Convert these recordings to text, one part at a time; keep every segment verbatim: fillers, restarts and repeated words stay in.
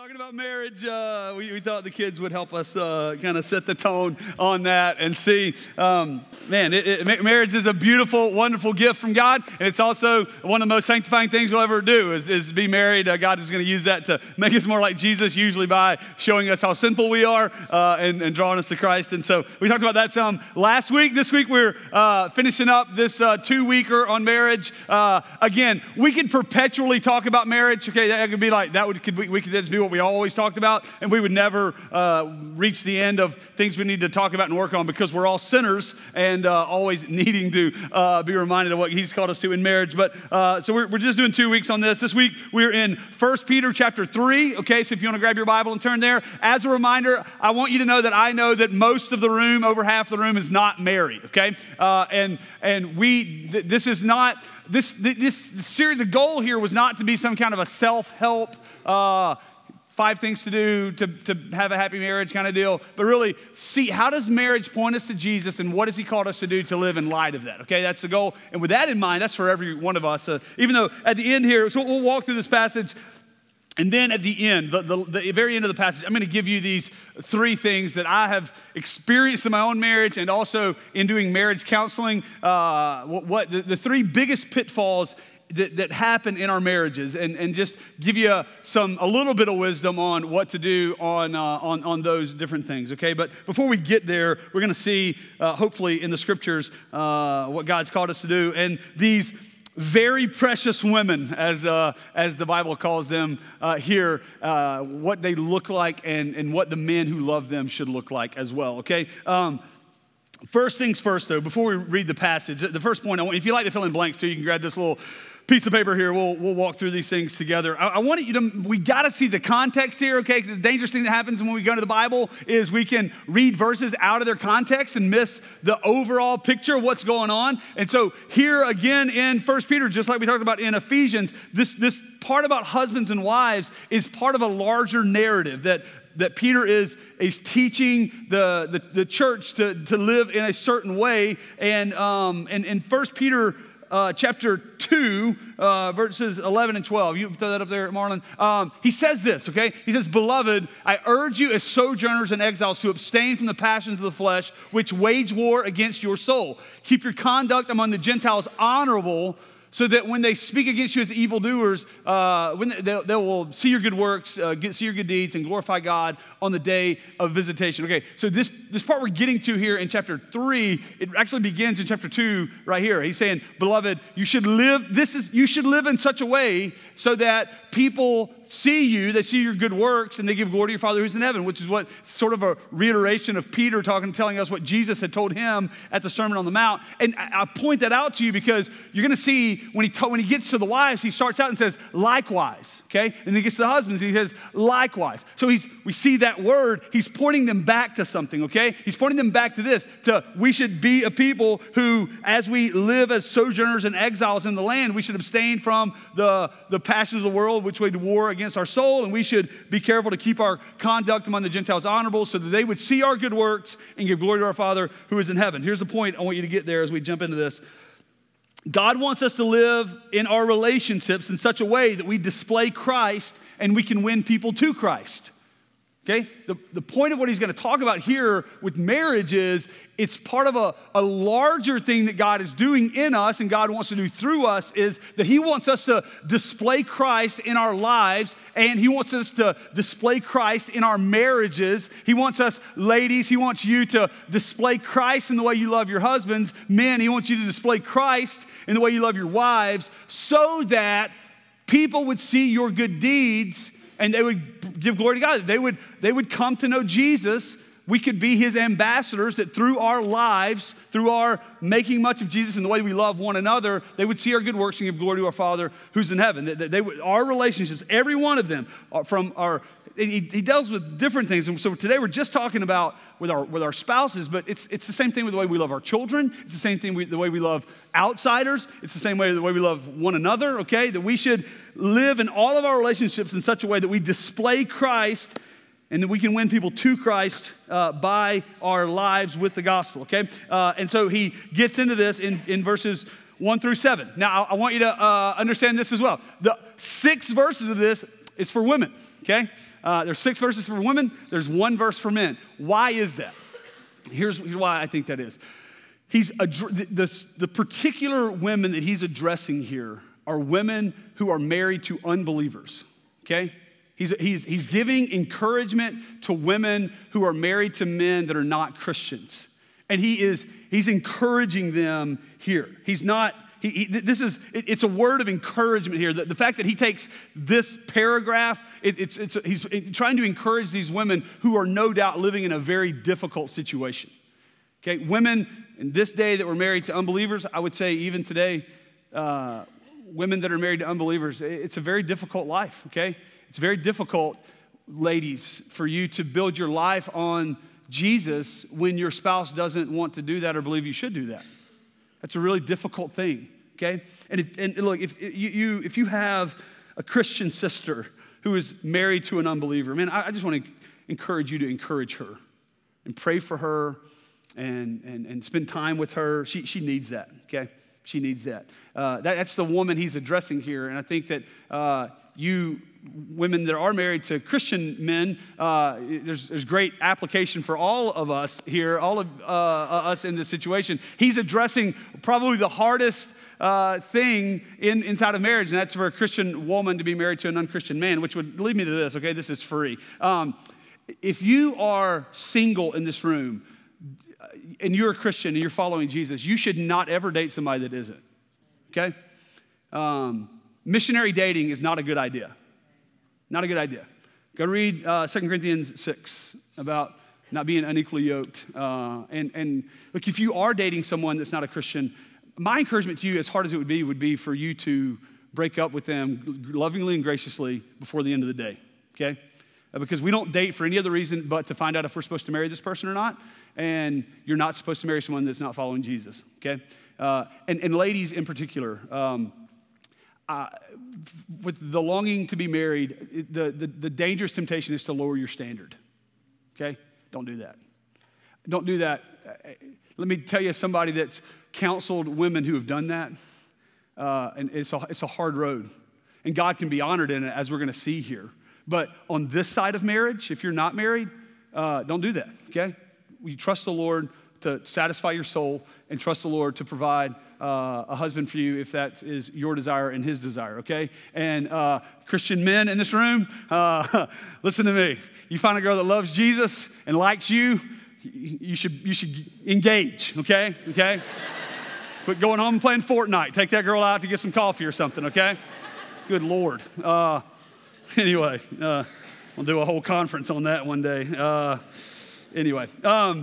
Talking about marriage, uh, we, we thought the kids would help us uh, kind of set the tone on that and see. Um, man, it, it, marriage is a beautiful, wonderful gift from God, and it's also one of the most sanctifying things we'll ever do is, is be married. Uh, God is going to use that to make us more like Jesus, usually by showing us how sinful we are uh, and, and drawing us to Christ. And so we talked about that some last week. This week we're uh, finishing up this uh, two-weeker on marriage. Uh, again, we could perpetually talk about marriage. Okay, that could be like, that would could we, we could just be what we always talked about, and we would never uh, reach the end of things we need to talk about and work on because we're all sinners and uh, always needing to uh, be reminded of what he's called us to in marriage. But uh, so we're, we're just doing two weeks on this. This week we're in First Peter chapter three. Okay, so if you want to grab your Bible and turn there. As a reminder, I want you to know that I know that most of the room, over half the room, is not married. Okay, uh, and and we th- this is not this this, this series. The goal here was not to be some kind of a self-help. Uh, Five things to do to, to have a happy marriage kind of deal. But really, see, how does marriage point us to Jesus and what has he called us to do to live in light of that? Okay, that's the goal. And with that in mind, that's for every one of us. Uh, even though at the end here, so we'll walk through this passage. And then at the end, the, the, the very end of the passage, I'm going to give you these three things that I have experienced in my own marriage and also in doing marriage counseling. Uh, what, what the, the three biggest pitfalls That, that happen in our marriages, and, and just give you some a little bit of wisdom on what to do on uh, on on those different things. Okay, but before we get there, we're going to see uh, hopefully in the scriptures uh, what God's called us to do, and these very precious women, as uh, as the Bible calls them uh, here, uh, what they look like, and and what the men who love them should look like as well. Okay. Um, First things first, though, before we read the passage, the first point, I want, if you like to fill in blanks too, you can grab this little piece of paper here. We'll we'll walk through these things together. I, I want you to, we got to see the context here, okay? Because the dangerous thing that happens when we go to the Bible is we can read verses out of their context and miss the overall picture of what's going on. And so here again in First Peter, just like we talked about in Ephesians, this, this part about husbands and wives is part of a larger narrative that that Peter is, is teaching the, the, the church to, to live in a certain way. And um, and in First Peter uh, chapter two, uh, verses eleven and twelve, you throw that up there, Marlon. Um, he says this, okay? He says, "Beloved, I urge you as sojourners and exiles to abstain from the passions of the flesh, which wage war against your soul. Keep your conduct among the Gentiles honorable, so that when they speak against you as evildoers, uh, when they, they, they will see your good works, uh, get, see your good deeds, and glorify God on the day of visitation." Okay, so this, this part we're getting to here in chapter three, it actually begins in chapter two right here. He's saying, "Beloved, you should live, this is, you should live in such a way so that people see you, they see your good works, and they give glory to your Father who's in heaven," which is what sort of a reiteration of Peter talking, telling us what Jesus had told him at the Sermon on the Mount. And I, I point that out to you because you're going to see when he to, when he gets to the wives, he starts out and says, "Likewise," okay? And then he gets to the husbands, and he says, "Likewise." So he's we see that word, he's pointing them back to something, okay? He's pointing them back to this, to we should be a people who, as we live as sojourners and exiles in the land, we should abstain from the, the passions of the world, which wage war against our soul, and we should be careful to keep our conduct among the Gentiles honorable so that they would see our good works and give glory to our Father who is in heaven. Here's the point I want you to get there as we jump into this. God wants us to live in our relationships in such a way that we display Christ and we can win people to Christ. Okay? The, the point of what he's going to talk about here with marriage is it's part of a, a larger thing that God is doing in us and God wants to do through us, is that he wants us to display Christ in our lives, and he wants us to display Christ in our marriages. He wants us, ladies, he wants you to display Christ in the way you love your husbands. Men, he wants you to display Christ in the way you love your wives, so that people would see your good deeds and they would give glory to God. They would, they would come to know Jesus. We could be his ambassadors, that through our lives, through our making much of Jesus and the way we love one another, they would see our good works and give glory to our Father who's in heaven. They, they, they would, our relationships, every one of them, are from our, he, he deals with different things. And so today we're just talking about with our with our spouses, but it's it's the same thing with the way we love our children. It's the same thing with the way we love outsiders. It's the same way the way we love one another, okay? That we should live in all of our relationships in such a way that we display Christ and that we can win people to Christ uh, by our lives with the gospel, okay? Uh, and so he gets into this in, in verses one through seven. Now, I, I want you to uh, understand this as well. The six verses of this is for women, okay? Uh, there's six verses for women. There's one verse for men. Why is that? Here's, here's why I think that is. He's the, the, the particular women that he's addressing here are women who are married to unbelievers, okay? He's, he's, he's giving encouragement to women who are married to men that are not Christians. And he is, he's encouraging them here. He's not, he, he, this is, it, it's a word of encouragement here. The, the fact that he takes this paragraph, it, it's, it's, he's trying to encourage these women who are no doubt living in a very difficult situation. Okay, women in this day that were married to unbelievers, I would say even today, uh, women that are married to unbelievers, it's a very difficult life, okay? It's very difficult, ladies, for you to build your life on Jesus when your spouse doesn't want to do that or believe you should do that. That's a really difficult thing, okay? And, if, and look, if you, you if you have a Christian sister who is married to an unbeliever, man, I, I just want to encourage you to encourage her and pray for her and and, and spend time with her. She, she needs that, okay? She needs that. Uh, that. That's the woman he's addressing here, and I think that uh, you women that are married to Christian men, uh, there's, there's great application for all of us here, all of uh, us in this situation. He's addressing probably the hardest uh, thing in, inside of marriage, and that's for a Christian woman to be married to an unchristian man, which would lead me to this, okay? This is free. Um, if you are single in this room, and you're a Christian and you're following Jesus, you should not ever date somebody that isn't, okay? Um, missionary dating is not a good idea. Not a good idea. Go read uh, Second Corinthians six about not being unequally yoked. Uh, and, and look, if you are dating someone that's not a Christian, my encouragement to you, as hard as it would be, would be for you to break up with them lovingly and graciously before the end of the day, okay? Uh, because we don't date for any other reason but to find out if we're supposed to marry this person or not. And you're not supposed to marry someone that's not following Jesus, okay? Uh, and, and ladies in particular, um, uh, with the longing to be married, the, the, the dangerous temptation is to lower your standard, okay? Don't do that. Don't do that. Let me tell you somebody that's counseled women who have done that, uh, and it's a, it's a hard road. And God can be honored in it, as we're going to see here. But on this side of marriage, if you're not married, uh, don't do that, okay? You trust the Lord to satisfy your soul and trust the Lord to provide uh, a husband for you if that is your desire and his desire, okay? And uh, Christian men in this room, uh, listen to me. You find a girl that loves Jesus and likes you, you should, you should engage, okay? Okay? Quit going home and playing Fortnite. Take that girl out to get some coffee or something, okay? Good Lord. Uh, anyway, uh, we'll do a whole conference on that one day. Uh, Anyway, um,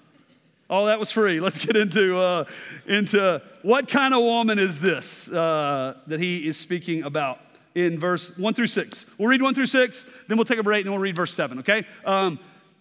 all that was free. Let's get into uh, into what kind of woman is this uh, that he is speaking about in verse one through six. We'll read one through six, then we'll take a break, and then we'll read verse seven, okay? Um,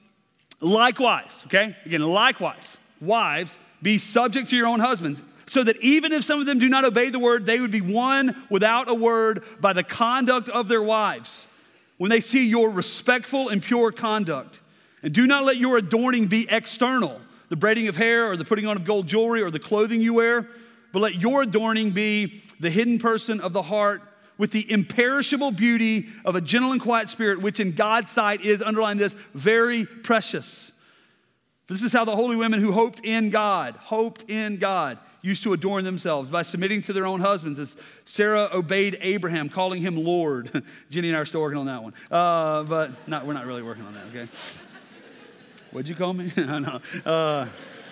likewise, okay? Again, likewise, wives, be subject to your own husbands, so that even if some of them do not obey the word, they would be won without a word by the conduct of their wives, when they see your respectful and pure conduct. And do not let your adorning be external, the braiding of hair or the putting on of gold jewelry or the clothing you wear, but let your adorning be the hidden person of the heart with the imperishable beauty of a gentle and quiet spirit, which in God's sight is, underline this, very precious. This is how the holy women who hoped in God, hoped in God, used to adorn themselves by submitting to their own husbands, as Sarah obeyed Abraham, calling him Lord. Jenny and I are still working on that one. Uh, but not, we're not really working on that, okay? What'd you call me? I know. Uh,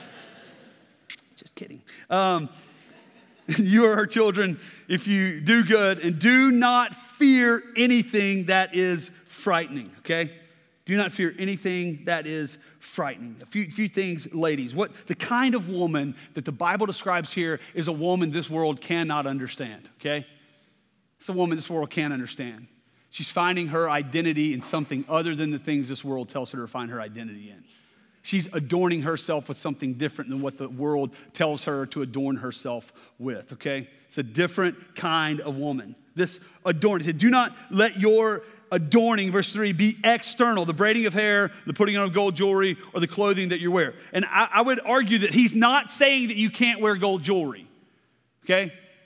just kidding. Um, you are her children if you do good, and do not fear anything that is frightening, okay? Do not fear anything that is frightening. A few, few things, ladies. What the kind of woman that the Bible describes here is a woman this world cannot understand, okay? It's a woman this world can't understand. She's finding her identity in something other than the things this world tells her to find her identity in. She's adorning herself with something different than what the world tells her to adorn herself with, okay? It's a different kind of woman. This adorning, he said, do not let your adorning, verse three, be external, the braiding of hair, the putting on of gold jewelry, or the clothing that you wear. And I, I would argue that he's not saying that you can't wear gold jewelry, okay?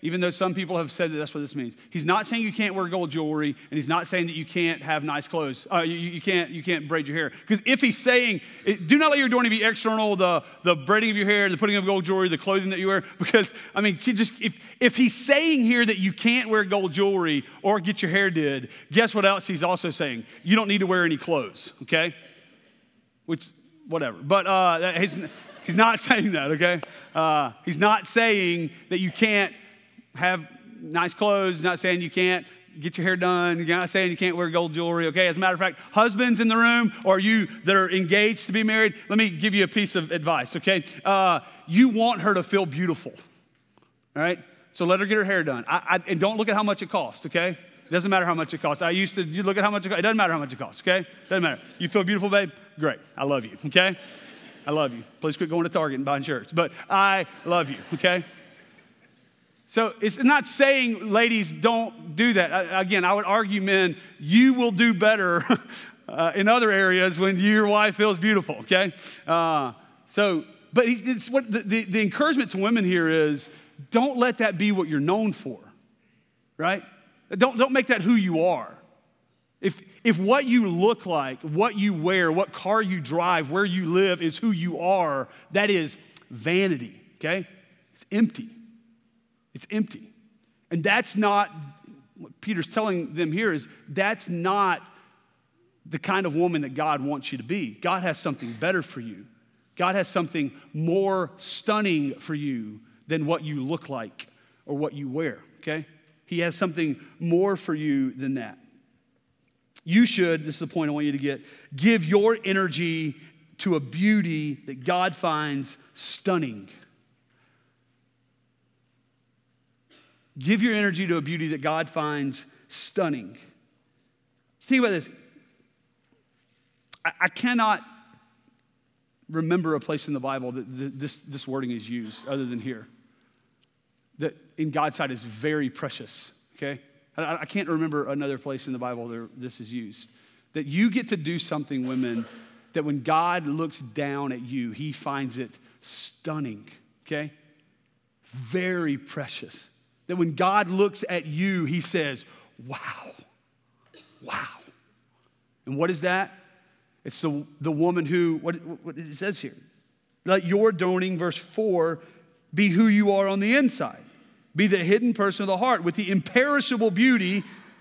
Even though some people have said that that's what this means. He's not saying you can't wear gold jewelry, and he's not saying that you can't have nice clothes. Uh, you, you can't you can't braid your hair. Because if he's saying, do not let your adorning be external, the, the braiding of your hair, the putting of gold jewelry, the clothing that you wear. Because, I mean, just if, if he's saying here that you can't wear gold jewelry or get your hair did, guess what else he's also saying? You don't need to wear any clothes, okay? Which, whatever. But uh, he's, he's not saying that, okay? Uh, he's not saying that you can't have nice clothes. He's not saying you can't get your hair done. He's not saying you can't wear gold jewelry, okay? As a matter of fact, husbands in the room, or you that are engaged to be married, let me give you a piece of advice, okay? Uh, you want her to feel beautiful, all right? So let her get her hair done. I, I, and don't look at how much it costs, okay? It doesn't matter how much it costs. I used to, you look at how much it costs. It doesn't matter how much it costs, okay? Doesn't matter. You feel beautiful, babe? Great. I love you, okay? I love you. Please quit going to Target and buying shirts. But I love you, okay? So it's not saying, ladies, don't do that. Again, I would argue, men, you will do better uh, in other areas when your wife feels beautiful, okay? Uh, so, but it's what the, the, the encouragement to women here is, don't let that be what you're known for, right? Don't, don't make that who you are. If, if what you look like, what you wear, what car you drive, where you live is who you are, that is vanity, okay? It's empty. It's empty. And that's not, what Peter's telling them here is, that's not the kind of woman that God wants you to be. God has something better for you. God has something more stunning for you than what you look like or what you wear, okay? He has something more for you than that. You should, this is the point I want you to get, give your energy to a beauty that God finds stunning. Give your energy to a beauty that God finds stunning. Think about this. I, I cannot remember a place in the Bible that this, this wording is used other than here. That in God's sight is very precious, okay? I, I can't remember another place in the Bible where this is used. That you get to do something, women, that when God looks down at you, he finds it stunning, okay? Very precious. That when God looks at you, he says, wow, wow. And what is that? It's the, the woman who, what, what it says here, let your adorning, verse four, be who you are on the inside. Be the hidden person of the heart with the imperishable beauty.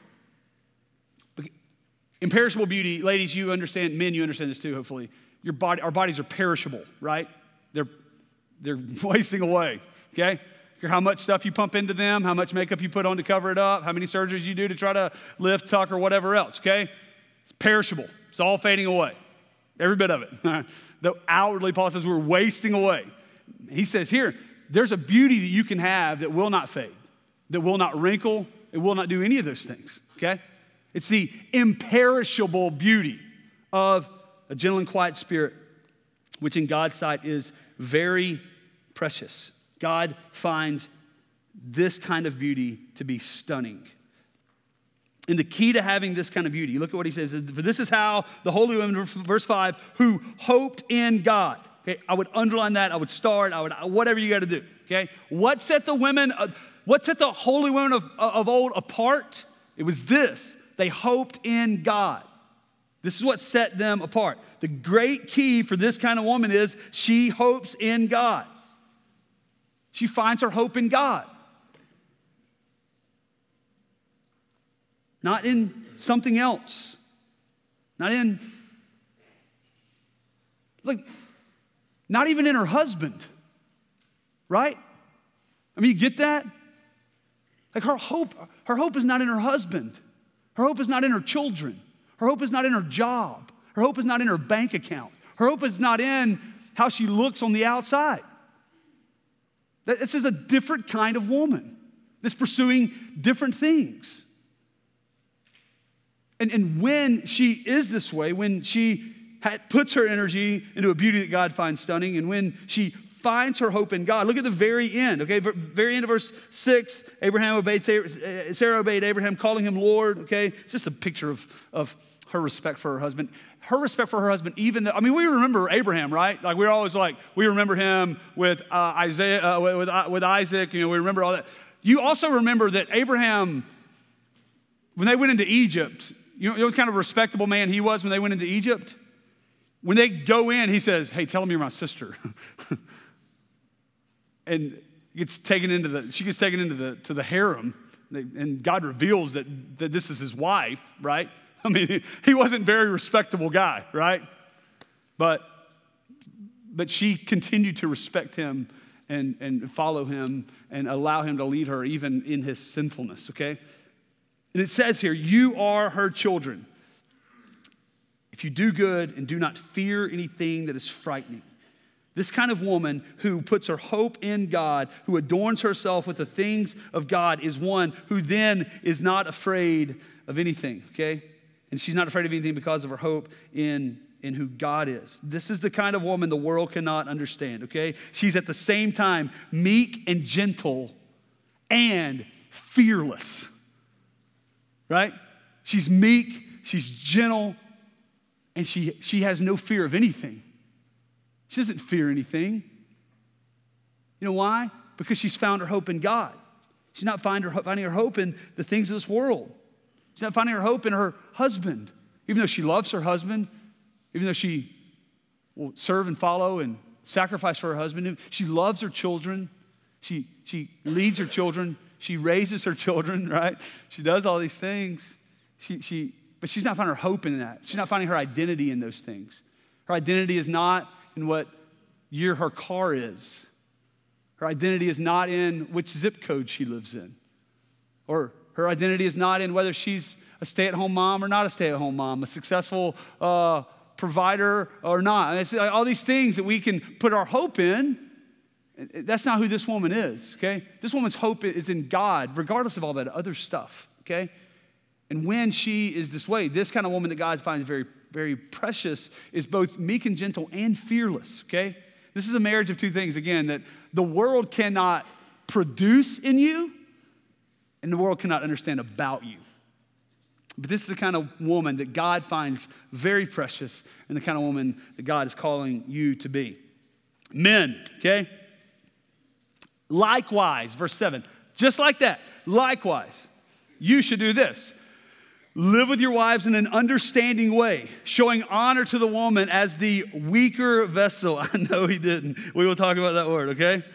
Imperishable beauty, ladies, you understand, men, you understand this too, hopefully. Your body, our bodies are perishable, right? They're, they're wasting away, okay? How much stuff you pump into them, how much makeup you put on to cover it up, how many surgeries you do to try to lift, tuck, or whatever else, okay? It's perishable. It's all fading away. Every bit of it. Though outwardly, Paul says, we're wasting away. He says here, there's a beauty that you can have that will not fade, that will not wrinkle, it will not do any of those things, okay? It's the imperishable beauty of a gentle and quiet spirit, which in God's sight is very precious. God finds this kind of beauty to be stunning. And the key to having this kind of beauty, look at what he says. For this is how the holy women, verse five, who hoped in God. Okay, I would underline that. I would start. I would whatever you got to do. Okay, what set the women, what set the holy women of, of old apart? It was this: they hoped in God. This is what set them apart. The great key for this kind of woman is she hopes in God. She finds her hope in God. Not in something else. Not in, look, not even in her husband. Right? I mean, you get that? Like her hope, her hope is not in her husband. Her hope is not in her children. Her hope is not in her job. Her hope is not in her bank account. Her hope is not in how she looks on the outside. This is a different kind of woman that's pursuing different things. And, and when she is this way, when she had, puts her energy into a beauty that God finds stunning, and when she finds her hope in God, look at the very end, okay? Very end of verse six, Abraham obeyed, Sarah, Sarah obeyed Abraham, calling him Lord, okay? It's just a picture of, of her respect for her husband. Her respect for her husband, even though, I mean, we remember Abraham, right? Like we're always like, we remember him with uh, Isaiah, uh, with, uh, with Isaac, you know, we remember all that. you also remember that Abraham, when they went into Egypt, you know, you know what kind of respectable man he was when they went into Egypt? When they go in, he says, hey, tell them you're my sister. And gets taken into the, she gets taken into the, to the harem. And God reveals that, that this is his wife, right? I mean, he wasn't a very respectable guy, right? But, but she continued to respect him and, and follow him and allow him to lead her even in his sinfulness, okay? And it says here, you are her children if you do good and do not fear anything that is frightening. This kind of woman who puts her hope in God, who adorns herself with the things of God, is one who then is not afraid of anything, okay? And she's not afraid of anything because of her hope in, in who God is. This is the kind of woman the world cannot understand, okay? She's at the same time meek and gentle and fearless, right? She's meek, she's gentle, and she, she has no fear of anything. She doesn't fear anything. You know why? Because she's found her hope in God. She's not find her, finding her hope in the things of this world. She's not finding her hope in her husband. Even though she loves her husband, even though she will serve and follow and sacrifice for her husband, she loves her children. She, she leads her children. She raises her children, right? She does all these things. She, she, but she's not finding her hope in that. She's not finding her identity in those things. Her identity is not in what year her car is. Her identity is not in which zip code she lives in. Or her identity is not in whether she's a stay-at-home mom or not a stay-at-home mom, a successful uh, provider or not. And it's like all these things that we can put our hope in. That's not who this woman is, okay? This woman's hope is in God, regardless of all that other stuff, okay? And when she is this way, this kind of woman that God finds very, very precious is both meek and gentle and fearless, okay? This is a marriage of two things, again, that the world cannot produce in you and the world cannot understand about you. But this is the kind of woman that God finds very precious and the kind of woman that God is calling you to be. Men, okay? Likewise, verse seven, just like that, likewise, you should do this. Live with your wives in an understanding way, showing honor to the woman as the weaker vessel. I know he didn't. We will talk about that word, okay?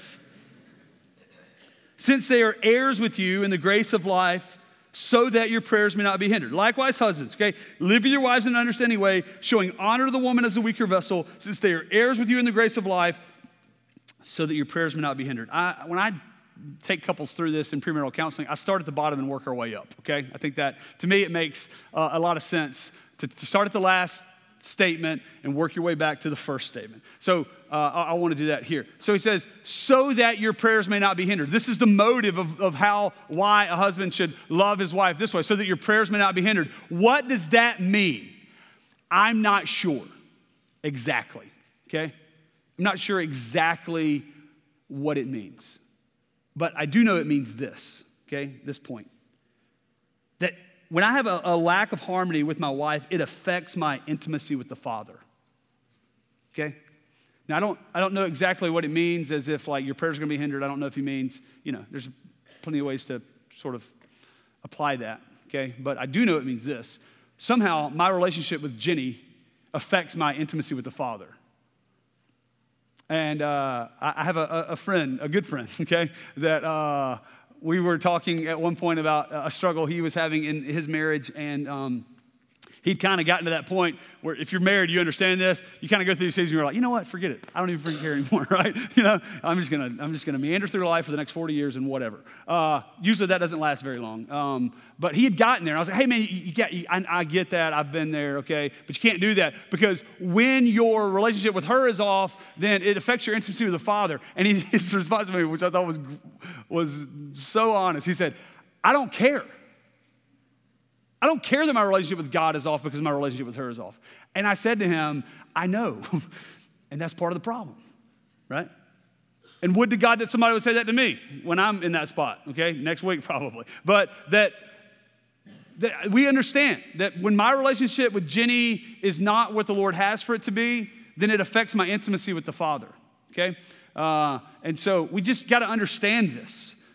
Since they are heirs with you in the grace of life, so that your prayers may not be hindered. Likewise, husbands, okay? Live with your wives in an understanding way, showing honor to the woman as the weaker vessel, since they are heirs with you in the grace of life, so that your prayers may not be hindered. I, when I take couples through this in premarital counseling, I start at the bottom and work our way up, okay? I think that, to me, it makes uh, a lot of sense to, to start at the last statement and work your way back to the first statement. So uh, I, I want to do that here. So he says, so that your prayers may not be hindered. This is the motive of, of how, why a husband should love his wife this way, so that your prayers may not be hindered. What does that mean? I'm not sure exactly, okay? I'm not sure exactly what it means. But I do know it means this, okay, this point. That when I have a, a lack of harmony with my wife, it affects my intimacy with the Father, okay? Now, I don't, I don't know exactly what it means as if, like, your prayers are going to be hindered. I don't know if he means, you know, there's plenty of ways to sort of apply that, okay? But I do know it means this. Somehow, my relationship with Jenny affects my intimacy with the Father. And uh, I have a, a friend, a good friend, okay, that uh, we were talking at one point about a struggle he was having in his marriage, and um, he'd kind of gotten to that point where if you're married, you understand this. You kind of go through these things and you're like, you know what, forget it. I don't even freaking care anymore, right? You know, I'm just gonna, I'm just gonna meander through life for the next forty years and whatever. Uh, usually that doesn't last very long. Um, but he had gotten there. I was like, hey man, you, you got, you, I, I get that. I've been there, okay? But you can't do that because when your relationship with her is off, then it affects your intimacy with the Father. And he, his response to me, which I thought was was so honest, he said, I don't care. I don't care that my relationship with God is off because my relationship with her is off. And I said to him, I know. And that's part of the problem, right? And would to God that somebody would say that to me when I'm in that spot, okay? Next week probably. But that, that we understand that when my relationship with Jenny is not what the Lord has for it to be, then it affects my intimacy with the Father, okay? Uh, and so we just got to understand this,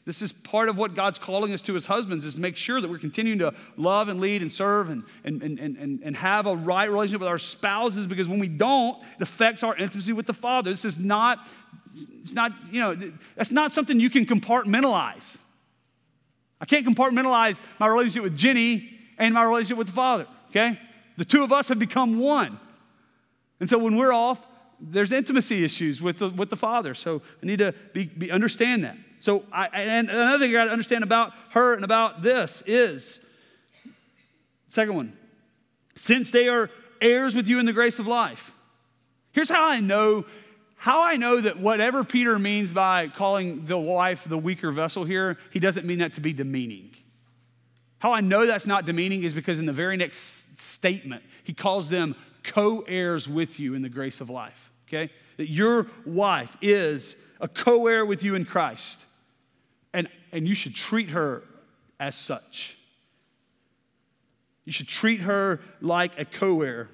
this is part of what God's calling us to as husbands, is to make sure that we're continuing to love and lead and serve and, and, and, and, and have a right relationship with our spouses, because when we don't, it affects our intimacy with the Father. This is not, it's not, you know, that's not something you can compartmentalize. I can't compartmentalize my relationship with Jenny and my relationship with the Father, okay? The two of us have become one. And so when we're off, there's intimacy issues with the, with the Father. So I need to be, be understand that. So I, and another thing you got to understand about her and about this is, second one, since they are heirs with you in the grace of life. Here's how I know, how I know that whatever Peter means by calling the wife the weaker vessel here, he doesn't mean that to be demeaning. How I know that's not demeaning is because in the very next statement, he calls them co-heirs with you in the grace of life, okay? That your wife is a co-heir with you in Christ, and, and you should treat her as such. You should treat her like a co-heir.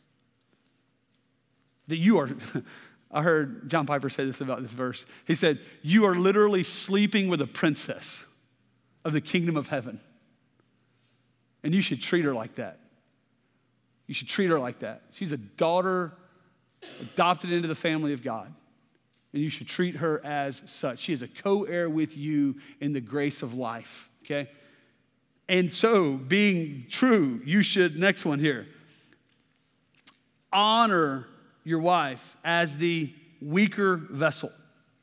That you are, I heard John Piper say this about this verse. He said, you are literally sleeping with a princess of the kingdom of heaven. And you should treat her like that. You should treat her like that. She's a daughter adopted into the family of God. And you should treat her as such. She is a co-heir with you in the grace of life, okay? And so, being true, you should, next one here, honor your wife as the weaker vessel.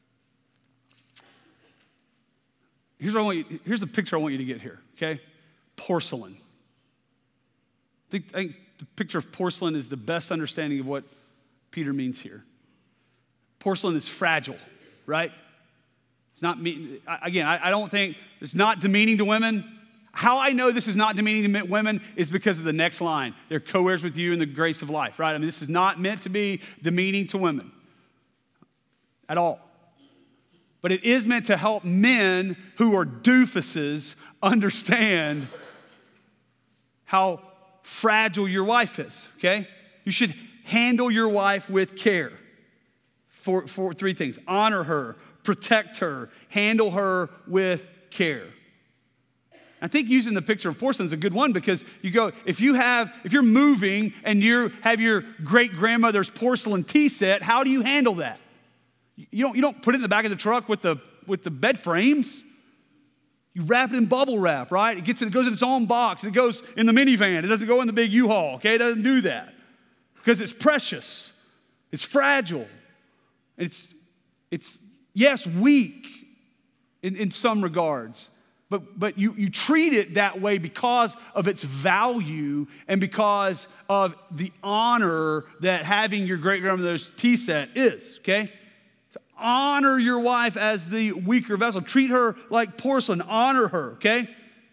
Here's what I want you, here's the picture I want you to get here, okay? Porcelain. I think, I think the picture of porcelain is the best understanding of what Peter means here. Porcelain is fragile, right? It's not, me, again, I, I don't think, it's not demeaning to women. How I know this is not demeaning to women is because of the next line. They're co-heirs with you in the grace of life, right? I mean, this is not meant to be demeaning to women at all. But it is meant to help men who are doofuses understand how fragile your wife is, okay? You should handle your wife with care for, for three things. Honor her, protect her, handle her with care. I think using the picture of porcelain is a good one, because you go, if you have, if you're moving and you have your great-grandmother's porcelain tea set, how do you handle that? You don't, you don't put it in the back of the truck with the, with the bed frames. You wrap it in bubble wrap, right? It gets it goes in its own box. It goes in the minivan. It doesn't go in the big U-Haul, okay? It doesn't do that because it's precious. It's fragile. It's, it's yes, weak in, in some regards, but, but you, you treat it that way because of its value and because of the honor that having your great-grandmother's tea set is, okay? Honor your wife as the weaker vessel. Treat her like porcelain. Honor her, okay?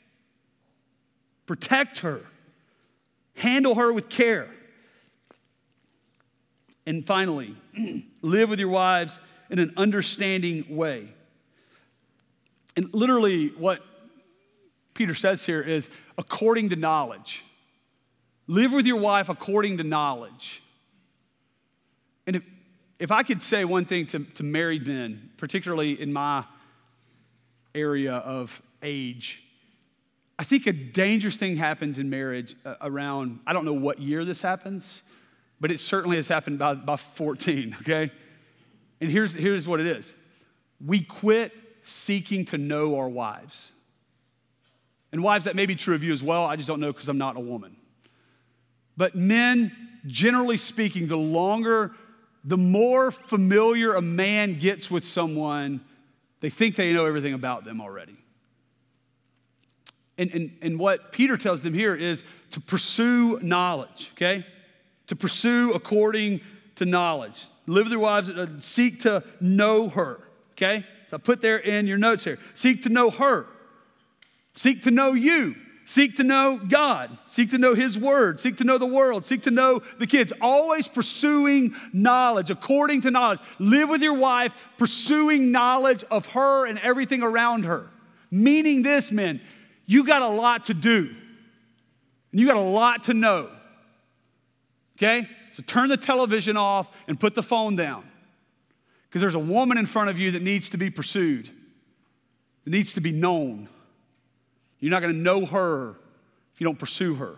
Protect her. Handle her with care. And finally, live with your wives in an understanding way. And literally what Peter says here is according to knowledge. Live with your wife according to knowledge. And if If I could say one thing to, to married men, particularly in my area of age, I think a dangerous thing happens in marriage uh, around, I don't know what year this happens, but it certainly has happened by, by fourteen, okay? And here's, here's what it is. We quit seeking to know our wives. And wives, that may be true of you as well. I just don't know because I'm not a woman. But men, generally speaking, the longer The more familiar a man gets with someone, they think they know everything about them already. And, and, and what Peter tells them here is to pursue knowledge, okay? To pursue according to knowledge. Live with your wives, uh, seek to know her, okay? So I put there in your notes here. Seek to know her. Seek to know you. Seek to know God. Seek to know His Word. Seek to know the world. Seek to know the kids. Always pursuing knowledge, according to knowledge. Live with your wife, pursuing knowledge of her and everything around her. Meaning this, men, you got a lot to do. And you got a lot to know. Okay? So turn the television off and put the phone down. Because there's a woman in front of you that needs to be pursued. It needs to be known. You're not going to know her if you don't pursue her.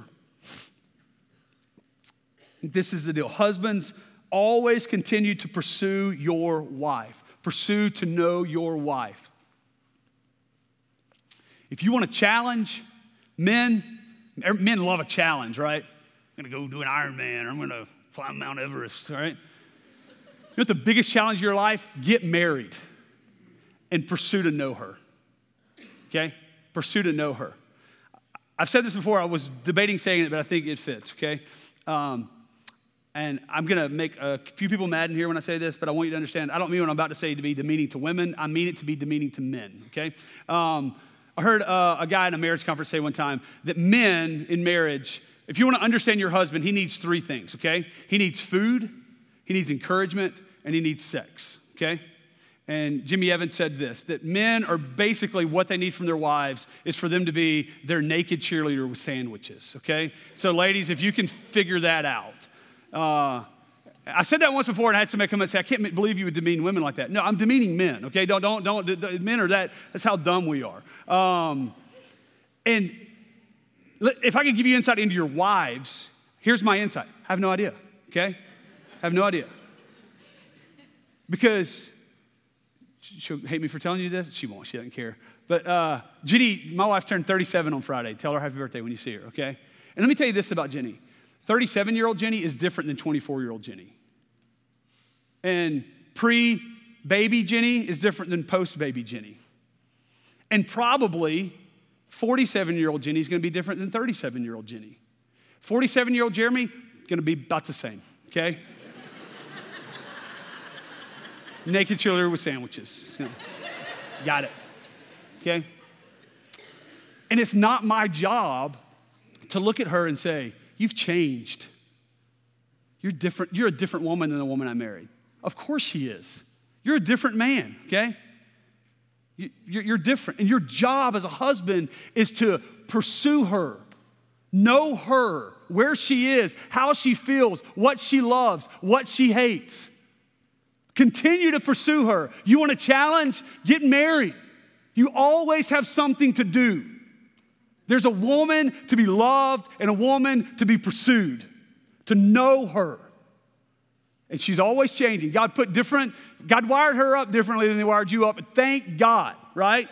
This is the deal. Husbands, always continue to pursue your wife. Pursue to know your wife. If you want a challenge, men, men love a challenge, right? I'm going to go do an Ironman, or I'm going to climb Mount Everest, all right? You know what the biggest challenge of your life? Get married and pursue to know her, okay? Pursue to know her. I've said this before. I was debating saying it, but I think it fits, okay? Um, and I'm going to make a few people mad in here when I say this, but I want you to understand, I don't mean what I'm about to say to be demeaning to women. I mean it to be demeaning to men, okay? Um, I heard uh, a guy in a marriage conference say one time that men in marriage, if you want to understand your husband, he needs three things, okay? He needs food, he needs encouragement, and he needs sex, okay? And Jimmy Evans said this, that men are basically what they need from their wives is for them to be their naked cheerleader with sandwiches, okay? So ladies, if you can figure that out. Uh, I said that once before and I had somebody come and say, I can't believe you would demean women like that. No, I'm demeaning men, okay? Don't, don't, don't, men are that, that's how dumb we are. Um, and if I could give you insight into your wives, here's my insight. I have no idea, okay? I have no idea. Because she'll hate me for telling you this. She won't, she doesn't care. But uh, Jenny, my wife turned thirty-seven on Friday. Tell her happy birthday when you see her, okay? And let me tell you this about Jenny. thirty-seven-year-old Jenny is different than twenty-four-year-old Jenny. And pre-baby Jenny is different than post-baby Jenny. And probably forty-seven-year-old Jenny is going to be different than thirty-seven-year-old Jenny. forty-seven-year-old Jeremy, going to be about the same, okay? Naked cheerleader with sandwiches. You know. Got it, okay? And it's not my job to look at her and say, you've changed. You're different. You're a different woman than the woman I married. Of course she is. You're a different man, okay? You're different. And your job as a husband is to pursue her, know her, where she is, how she feels, what she loves, what she hates. Continue to pursue her. You want a challenge? Get married. You always have something to do. There's a woman to be loved and a woman to be pursued, to know her. And she's always changing. God put different, God wired her up differently than they wired you up. Thank God, right?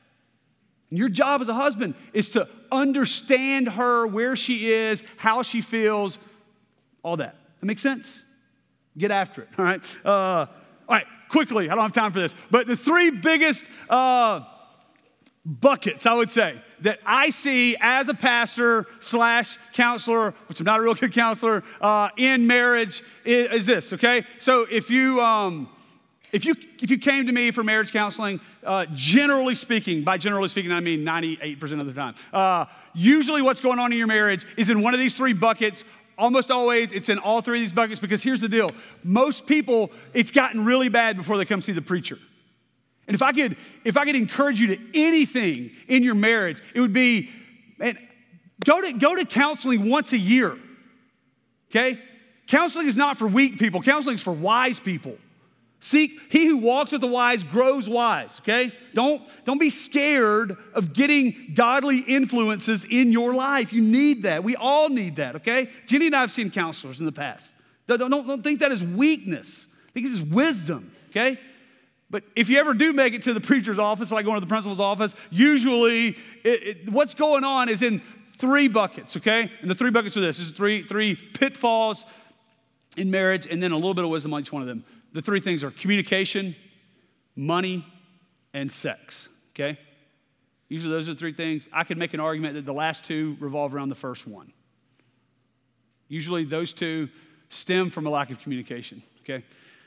And your job as a husband is to understand her, where she is, how she feels, all that. That makes sense? Get after it, all right? Uh, all right, quickly, I don't have time for this, but the three biggest uh, buckets, I would say, that I see as a pastor slash counselor, which I'm not a real good counselor, uh, in marriage is, is this, okay? So if you, um, if you if you came to me for marriage counseling, uh, generally speaking, by generally speaking, I mean ninety-eight percent of the time, uh, usually what's going on in your marriage is in one of these three buckets. Almost always, it's in all three of these buckets because here's the deal. Most people, it's gotten really bad before they come see the preacher. And if I could, if I could encourage you to anything in your marriage, it would be, man, go to, go to counseling once a year, okay? Counseling is not for weak people. Counseling is for wise people. Seek, he who walks with the wise grows wise, okay? Don't, don't be scared of getting godly influences in your life. You need that. We all need that, okay? Jenny and I have seen counselors in the past. Don't, don't, don't think that is weakness. I think this is wisdom, okay? But if you ever do make it to the preacher's office, like going to the principal's office, usually it, it, what's going on is in three buckets, okay? And the three buckets are this. This is three, three pitfalls in marriage and then a little bit of wisdom on each one of them. The three things are communication, money, and sex, okay? Usually those are the three things. I could make an argument that the last two revolve around the first one. Usually those two stem from a lack of communication, okay?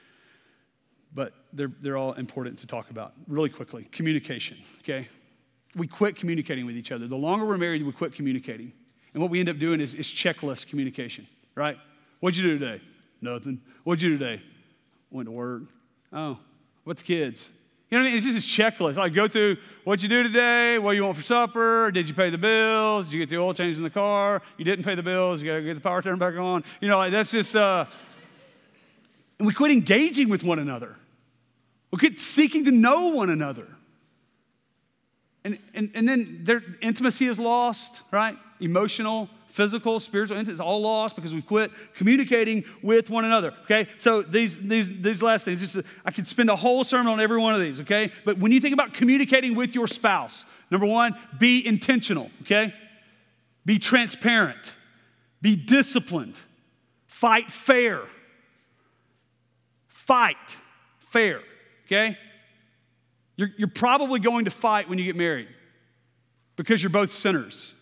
But they're, they're all important to talk about really quickly. Communication, okay? We quit communicating with each other. The longer we're married, we quit communicating. And what we end up doing is, is checklist communication, right? What'd you do today? Nothing. What'd you do today? Went to work. Oh, what's the kids? You know what I mean? It's just this checklist. Like go through, what'd you do today? What do you want for supper? Did you pay the bills? Did you get the oil change in the car? You didn't pay the bills. You got to get the power turned back on. You know, like that's just, uh, and we quit engaging with one another. We quit seeking to know one another. And, and, and then their intimacy is lost, right? Emotional, physical, spiritual intimacy is all lost because we've quit communicating with one another, okay? So these, these, these last things, just, I could spend a whole sermon on every one of these, okay? But when you think about communicating with your spouse, number one, be intentional, okay? Be transparent. Be disciplined. Fight fair. Fight fair, okay? You're, you're probably going to fight when you get married because you're both sinners.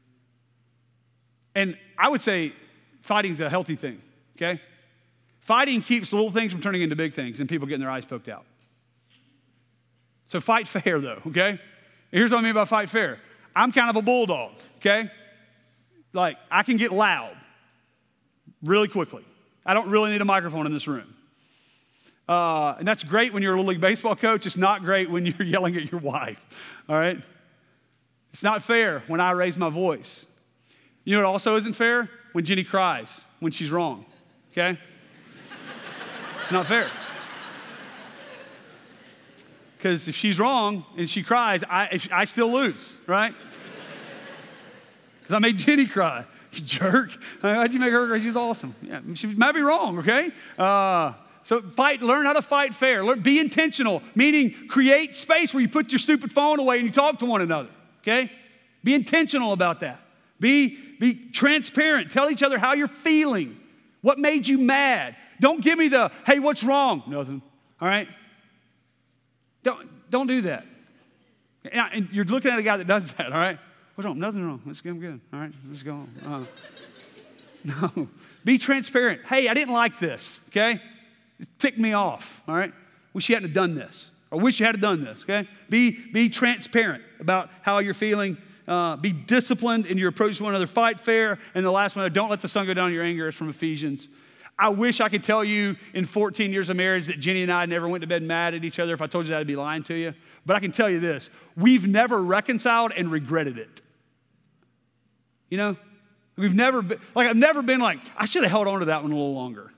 And I would say fighting is a healthy thing, okay? Fighting keeps little things from turning into big things and people getting their eyes poked out. So fight fair, though, okay? Here's what I mean by fight fair. I'm kind of a bulldog, okay? Like, I can get loud really quickly. I don't really need a microphone in this room. Uh, and that's great when you're a Little League baseball coach. It's not great when you're yelling at your wife, all right? It's not fair when I raise my voice. You know what also isn't fair? When Jenny cries, when she's wrong, okay? It's not fair. Because if she's wrong and she cries, I, if, I still lose, right? Because I made Jenny cry. You jerk. How'd you make her cry? She's awesome. Yeah, she might be wrong, okay? Uh, so fight, learn how to fight fair. Learn, be intentional, meaning create space where you put your stupid phone away and you talk to one another, okay? Be intentional about that. Be, be transparent. Tell each other how you're feeling. What made you mad? Don't give me the, hey, what's wrong? Nothing, all right? Don't, don't do that. And you're looking at a guy that does that, all right? What's wrong? Nothing wrong. Let's get him good. All right, let's go on. Uh, no. Be transparent. Hey, I didn't like this, okay? It ticked me off, all right? Wish you hadn't have done this. Or wish you had done this, okay? Be, be transparent about how you're feeling. Uh, be disciplined in your approach to one another. Fight fair. And the last one, don't let the sun go down on your anger. It's from Ephesians. I wish I could tell you in fourteen years of marriage that Jenny and I never went to bed mad at each other. If I told you that, I'd be lying to you. But I can tell you this. We've never reconciled and regretted it. You know? We've never been, like I've never been like, I should have held on to that one a little longer.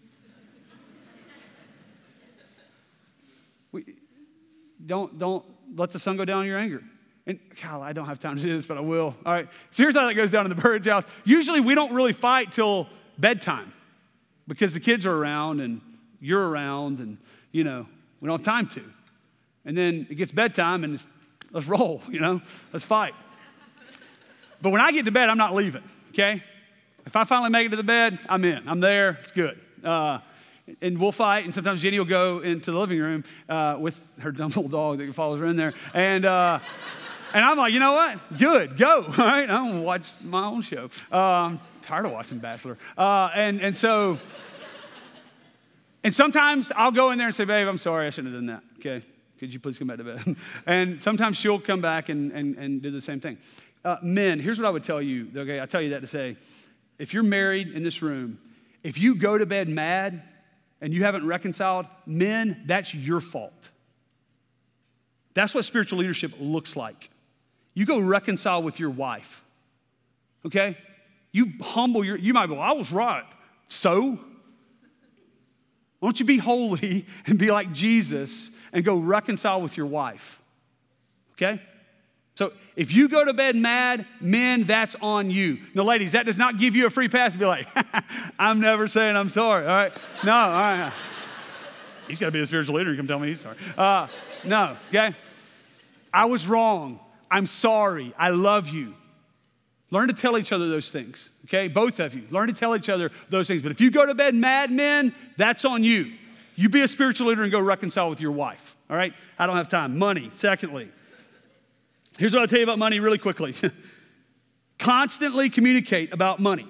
We, don't, don't let the sun go down on your anger. And, God, I don't have time to do this, but I will. All right. So here's how that goes down in the Burridge house. Usually we don't really fight till bedtime because the kids are around and you're around and, you know, we don't have time to. And then it gets bedtime and it's, let's roll, you know, let's fight. But when I get to bed, I'm not leaving, okay? If I finally make it to the bed, I'm in. I'm there. It's good. Uh, and we'll fight, and sometimes Jenny will go into the living room uh, with her dumb little dog that follows her in there. And uh, and I'm like, you know what? Good, go, all right? I'm going to watch my own show. Uh, I'm tired of watching Bachelor. Uh, and, and so, and sometimes I'll go in there and say, babe, I'm sorry, I shouldn't have done that, okay? Could you please come back to bed? And sometimes she'll come back and, and, and do the same thing. Uh, men, here's what I would tell you, okay? I tell you that to say, if you're married in this room, if you go to bed mad and you haven't reconciled, men, that's your fault. That's what spiritual leadership looks like. You go reconcile with your wife, okay? You humble your, you might go, I was right. So? Why don't you be holy and be like Jesus and go reconcile with your wife, okay? So if you go to bed mad, men, that's on you. Now, ladies, that does not give you a free pass to be like, I'm never saying I'm sorry, all right? No, all right. He's got to be a spiritual leader. You can tell me he's sorry. Uh, no, okay? I was wrong. I'm sorry. I love you. Learn to tell each other those things, okay? Both of you. Learn to tell each other those things. But if you go to bed mad, men, that's on you. You be a spiritual leader and go reconcile with your wife, all right? I don't have time. Money, secondly. Here's what I'll tell you about money really quickly. Constantly communicate about money.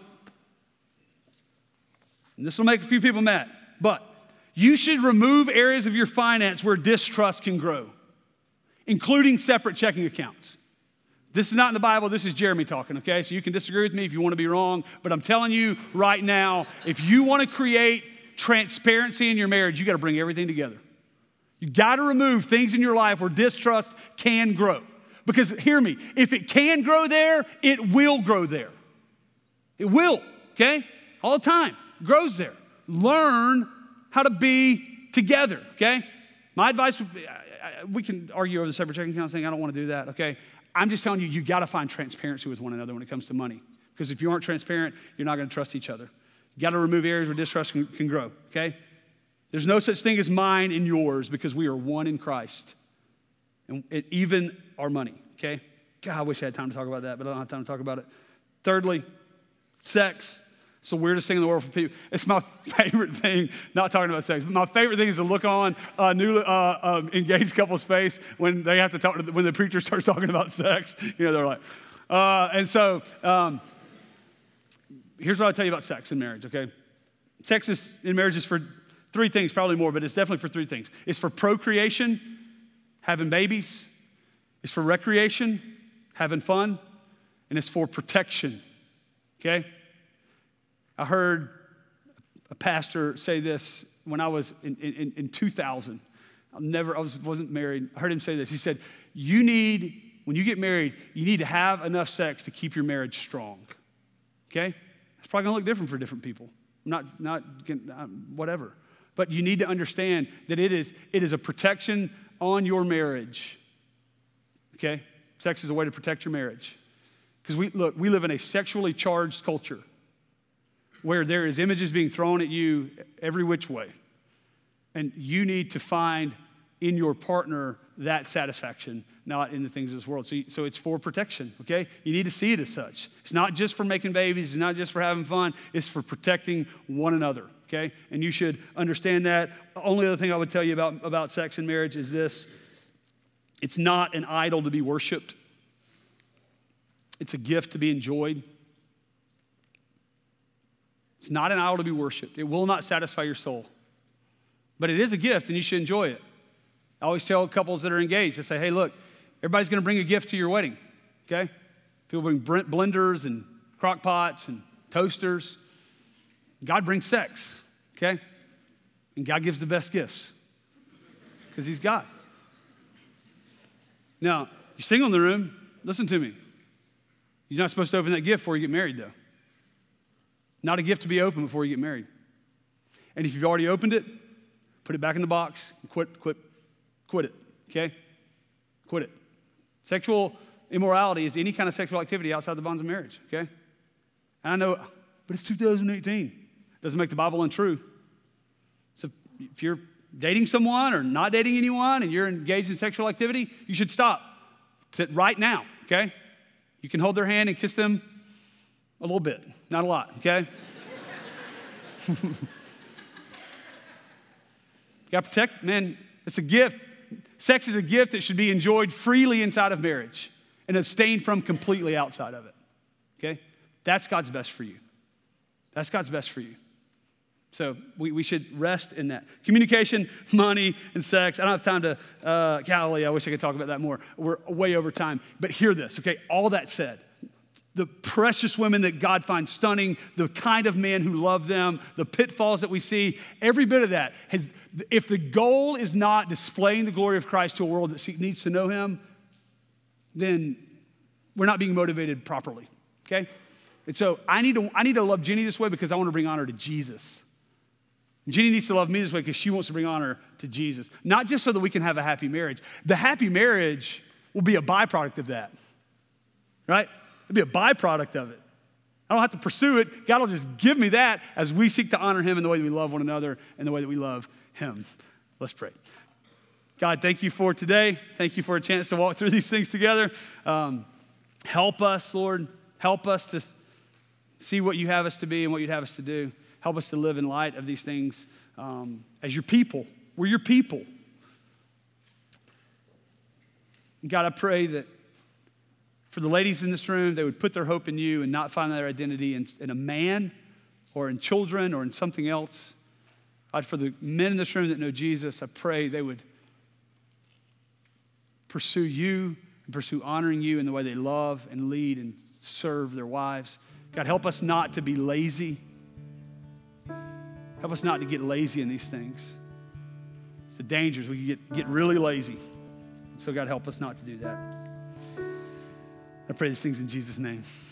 And this will make a few people mad, but you should remove areas of your finance where distrust can grow, including separate checking accounts. This is not in the Bible. This is Jeremy talking, okay? So you can disagree with me if you want to be wrong, but I'm telling you right now, if you want to create transparency in your marriage, you got to bring everything together. You got to remove things in your life where distrust can grow. Because hear me, if it can grow there, it will grow there. It will, okay? All the time. It grows there. Learn how to be together, okay? My advice would be, I, we can argue over the separate checking account saying, I don't want to do that, okay? I'm just telling you, you got to find transparency with one another when it comes to money. Because if you aren't transparent, you're not going to trust each other. You got to remove areas where distrust can, can grow, okay? There's no such thing as mine and yours because we are one in Christ. And it, even our money, okay? God, I wish I had time to talk about that, but I don't have time to talk about it. Thirdly, sex. It's the weirdest thing in the world for people. It's my favorite thing, not talking about sex, but my favorite thing is to look on a new uh, uh, engaged couple's face when they have to talk, when the preacher starts talking about sex. You know, they're like, uh, and so um, here's what I'll tell you about sex in marriage, okay? Sex is, in marriage is for three things, probably more, but it's definitely for three things. It's for procreation, having babies. It's for recreation, having fun. And it's for protection, okay? I heard a pastor say this when I was in, in, in two thousand. I never, I was, wasn't married. I heard him say this. He said, you need, when you get married, you need to have enough sex to keep your marriage strong, okay? It's probably gonna look different for different people. Not, not, whatever. But you need to understand that it is, it is a protection on your marriage, okay? Sex is a way to protect your marriage. Because we, look, we live in a sexually charged culture where there is images being thrown at you every which way. And you need to find in your partner that satisfaction, not in the things of this world. So, you, so it's for protection, okay? You need to see it as such. It's not just for making babies. It's not just for having fun. It's for protecting one another, okay? And you should understand that. The only other thing I would tell you about, about sex and marriage is this. It's not an idol to be worshiped. It's a gift to be enjoyed. It's not an idol to be worshiped. It will not satisfy your soul. But it is a gift, and you should enjoy it. I always tell couples that are engaged, I say, hey, look, everybody's going to bring a gift to your wedding, okay? People bring blenders and crock pots and toasters. God brings sex, okay? And God gives the best gifts because he's God. Now, you're single in the room, listen to me. You're not supposed to open that gift before you get married, though. Not a gift to be opened before you get married. And if you've already opened it, put it back in the box and quit, quit, quit it, okay? Quit it. Sexual immorality is any kind of sexual activity outside the bonds of marriage, okay? And I know, but it's two thousand eighteen. Doesn't make the Bible untrue. So if you're dating someone or not dating anyone and you're engaged in sexual activity, you should stop. Sit right now, okay? You can hold their hand and kiss them a little bit, not a lot, okay? You got to protect, man, it's a gift. Sex is a gift that should be enjoyed freely inside of marriage and abstained from completely outside of it, okay? That's God's best for you. That's God's best for you. So we, we should rest in that. Communication, money, and sex. I don't have time to, uh, golly, I wish I could talk about that more. We're way over time. But hear this, okay? All that said, the precious women that God finds stunning, the kind of men who love them, the pitfalls that we see, every bit of that has, if the goal is not displaying the glory of Christ to a world that needs to know him, then we're not being motivated properly, okay? And so I need to, I need to love Jenny this way because I want to bring honor to Jesus. And Jenny needs to love me this way because she wants to bring honor to Jesus. Not just so that we can have a happy marriage. The happy marriage will be a byproduct of that, right? It'll be a byproduct of it. I don't have to pursue it. God will just give me that as we seek to honor him in the way that we love one another and the way that we love him. Let's pray. God, thank you for today. Thank you for a chance to walk through these things together. Um, help us, Lord. Help us to see what you have us to be and what you'd have us to do. Help us to live in light of these things um, as your people. We're your people. God, I pray that for the ladies in this room, they would put their hope in you and not find their identity in, in a man or in children or in something else. God, for the men in this room that know Jesus, I pray they would pursue you and pursue honoring you in the way they love and lead and serve their wives. God, help us not to be lazy. Help us not to get lazy in these things. It's the dangers. We can get, get really lazy. So God, help us not to do that. I pray these things in Jesus' name.